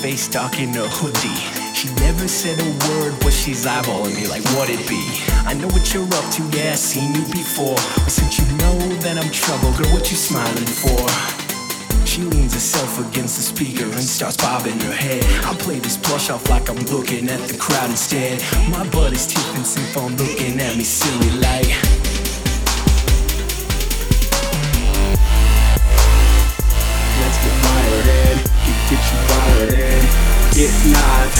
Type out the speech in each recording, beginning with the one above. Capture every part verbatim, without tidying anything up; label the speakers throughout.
Speaker 1: face dark in a hoodie. She never said a word, but she's eyeballing me like what it be. I know what you're up to, yeah, I've seen you before. But since you know that I'm trouble, girl, what you smiling for? She leans herself against the speaker and starts bobbing her head. I play this plush off like I'm looking at the crowd instead. My buddy's tipping some phone, looking at me silly like. Let's get wired in, get, get you wired in, get live.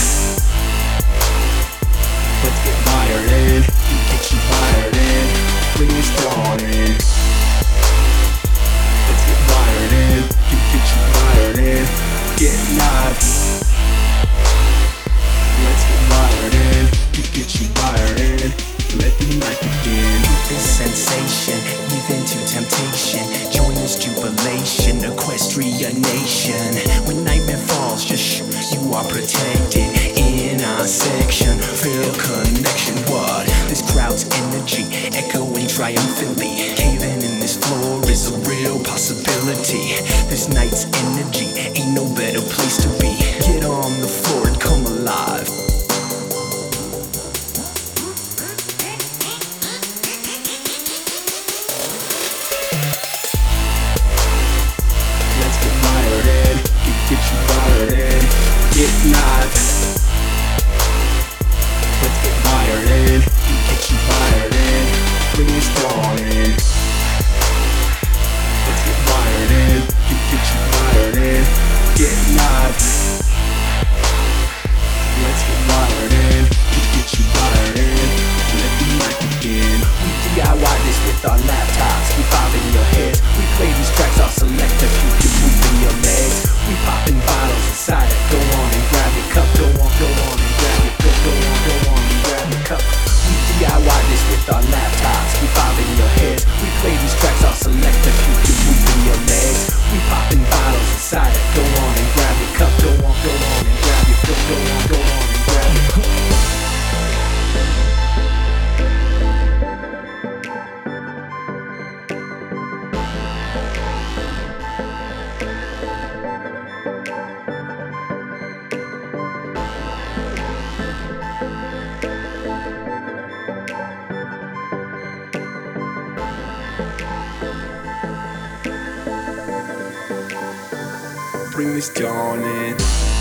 Speaker 1: Let's get wired in, get you wired in, bring this dawn in. Let's get wired in, get, get you wired in, get live. Let's get wired in, get, get you wired in, let the night begin. This sensation, even to temptation, join this jubilation, Equestria Nation. When nightmare falls, just shh, you are protected in our section. Feel connection, what? This crowd's energy, echoing triumphantly. Caving in this floor is a real possibility. This night's energy, ain't no better place to be. Get on the floor and come alive. Let's get wired in, get, get you wired in, get live. Let's get wired in, get you wired in, bring this dawn in. Let's get wired in, get, get you wired in, get live. Let's get wired in, get, get you wired in, let the night begin. We D I Y this with our laptops, we bob in your heads. We play these tracks all selective, you can move in your legs. We popping bottles inside it, go on and grab your cup. Go on, go on and grab your cup, go on, go on and grab your cup. We D I Y this with our laptops, we bob in your heads. We play these tracks all selective, you can move in your legs. We popping bottles inside it, go on and grab your cup. Go on, go on and grab your cup, go on, go on and grab your cup. Bring this dawn in.